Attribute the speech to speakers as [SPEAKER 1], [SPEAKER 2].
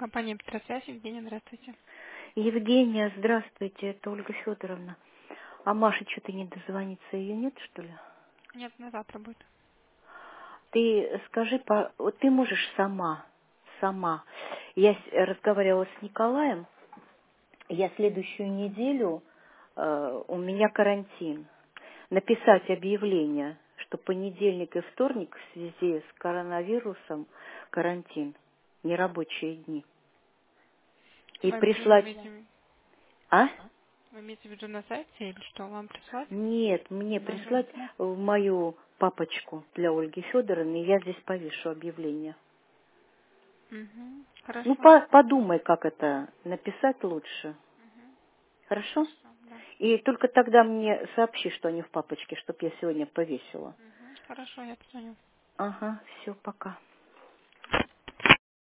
[SPEAKER 1] Компания Петросвязь, Евгения, здравствуйте.
[SPEAKER 2] Евгения, здравствуйте, это Ольга Федоровна. А Маша что-то не дозвонится, ее нет, что ли?
[SPEAKER 1] Нет, на завтра будет.
[SPEAKER 2] Ты скажи, вот ты можешь сама. Я разговаривала с Николаем, я следующую неделю, у меня карантин. Написать объявление, что понедельник и вторник в связи с коронавирусом карантин, нерабочие дни. И
[SPEAKER 1] Вы
[SPEAKER 2] прислать...
[SPEAKER 1] имеете,
[SPEAKER 2] А?
[SPEAKER 1] вы имеете в виду на сайте или что, вам прислать?
[SPEAKER 2] Нет, мне прислать в мою папочку для Ольги Федоровны, и я здесь повешу объявление.
[SPEAKER 1] Угу.
[SPEAKER 2] Ну,
[SPEAKER 1] Хорошо.
[SPEAKER 2] подумай, как это написать лучше. Хорошо?
[SPEAKER 1] Хорошо, да.
[SPEAKER 2] И только тогда мне сообщи, что они в папочке, чтобы я сегодня повесила.
[SPEAKER 1] Хорошо, я позвоню.
[SPEAKER 2] Ага, все, пока.